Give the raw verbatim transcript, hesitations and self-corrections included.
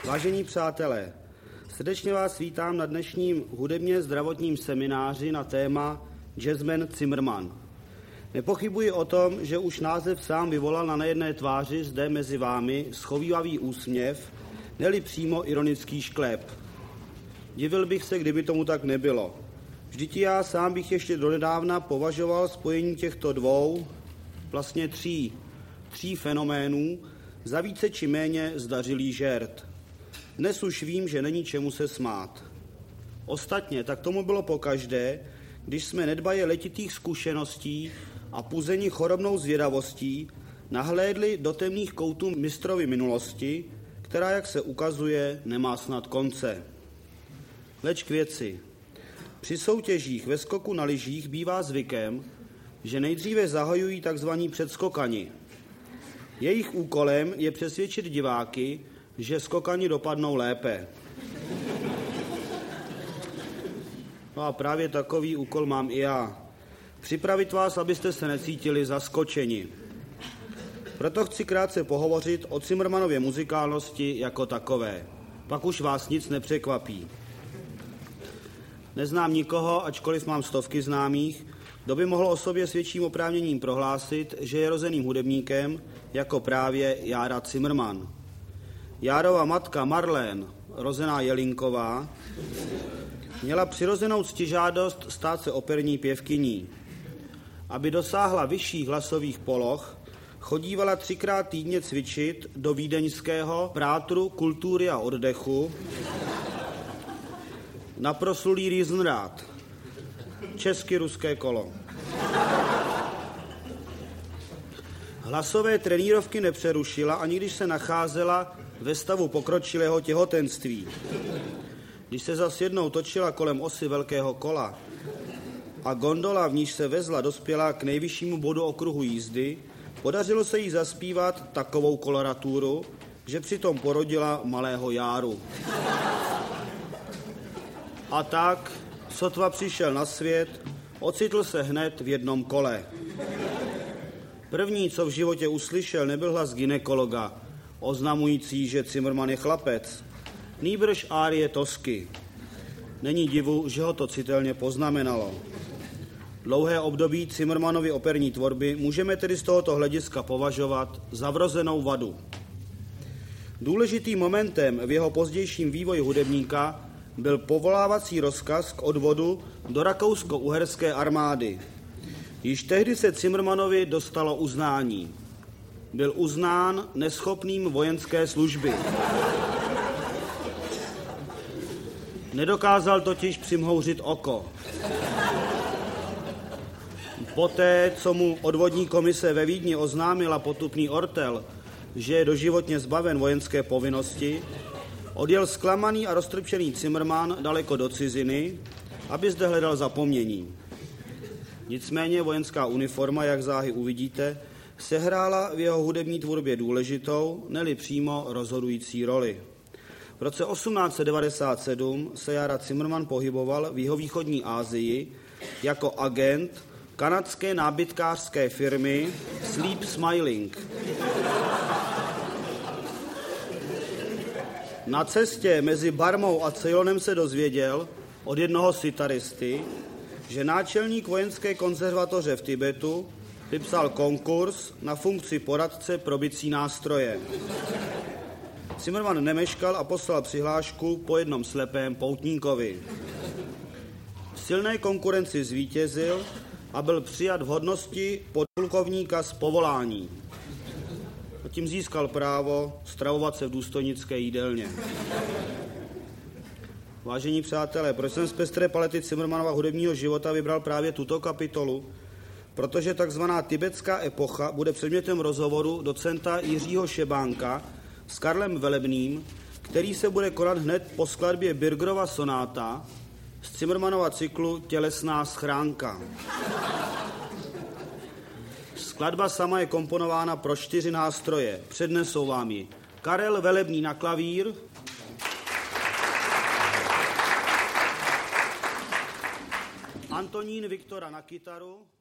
Vážení přátelé, srdečně vás vítám na dnešním hudebně zdravotním semináři na téma Jazzman Zimmerman. Nepochybuji o tom, že už název sám vyvolal na nejedné tváři zde mezi vámi schovívavý úsměv, ne-li přímo ironický šklep. Divil bych se, kdyby tomu tak nebylo. Vždyť já sám bych ještě donedávna považoval spojení těchto dvou, vlastně tří, tří fenoménů za více či méně zdařilý žert. Dnes už vím, že není čemu se smát. Ostatně tak tomu bylo pokaždé, když jsme nedbaje letitých zkušeností a puzeni chorobnou zvědavostí nahlédli do temných koutů mistrovy minulosti, která, jak se ukazuje, nemá snad konce. Leč k věci. Při soutěžích ve skoku na lyžích bývá zvykem, že nejdříve zahajují tzv. Předskokani. Jejich úkolem je přesvědčit diváky, že skokani dopadnou lépe. No a právě takový úkol mám i já. Připravit vás, abyste se necítili zaskočeni. Proto chci krátce pohovořit o Zimmermanově muzikálnosti jako takové. Pak už vás nic nepřekvapí. Neznám nikoho, ačkoliv mám stovky známých, kdo by mohl o sobě s větším oprávněním prohlásit, že je rozeným hudebníkem, jako právě Jára Zimmerman. Járova matka Marlén, rozená Jelinková, měla přirozenou ctižádost stát se operní pěvkyní. Aby dosáhla vyšších hlasových poloh, chodívala třikrát týdně cvičit do vídeňského Prátru kultury a oddechu na proslulý Riesenrad, česky ruské kolo. Hlasové trenírovky nepřerušila, ani když se nacházela ve stavu pokročilého těhotenství. Když se zas jednou točila kolem osy velkého kola a gondola, v níž se vezla, dospěla k nejvyššímu bodu okruhu jízdy, podařilo se jí zaspívat takovou koloraturu, že přitom porodila malého Járu. A tak, sotva přišel na svět, ocitl se hned v jednom kole. První, co v životě uslyšel, nebyl hlas gynekologa, oznamující, že Zimmerman je chlapec, nýbrž árie Tosky. Není divu, že ho to citelně poznamenalo. Dlouhé období Zimmermanovy operní tvorby můžeme tedy z tohoto hlediska považovat za vrozenou vadu. Důležitým momentem v jeho pozdějším vývoji hudebníka byl povolávací rozkaz k odvodu do rakousko-uherské armády. Již tehdy se Zimmermanovi dostalo uznání. Byl uznán neschopným vojenské služby. Nedokázal totiž přimhouřit oko. Poté, co mu odvodní komise ve Vídni oznámila potupný ortel, že je doživotně zbaven vojenské povinnosti, odjel zklamaný a roztrpčený Zimmerman daleko do ciziny, aby zde hledal zapomnění. Nicméně vojenská uniforma, jak záhy uvidíte, sehrála v jeho hudební tvorbě důležitou, ne-li přímo rozhodující roli. V roce osmnáct set devadesát sedm se Jára Zimmerman pohyboval v jihovýchodní Asii jako agent kanadské nábytkářské firmy Sleep Smiling. Na cestě mezi Barmou a Ceylonem se dozvěděl od jednoho sitaristy, že náčelník vojenské konzervatoře v Tibetu vypsal konkurs na funkci poradce pro bicí nástroje. Zimmerman nemeškal a poslal přihlášku po jednom slepém poutníkovi. V silné konkurenci zvítězil a byl přijat v hodnosti podplukovníka z povolání. A tím získal právo stravovat se v důstojnické jídelně. Vážení přátelé, proč jsem z pestré palety Zimmermanova hudebního života vybral právě tuto kapitolu? Protože takzvaná tibetská epocha bude předmětem rozhovoru docenta Jiřího Šebánka s Karlem Velebným, který se bude konat hned po skladbě Birgerova sonáta z Zimmermanova cyklu Tělesná schránka. Skladba sama je komponována pro čtyři nástroje. Přednesou vám ji Karel Velebný na klavír, Antonín Viktora na kytaru,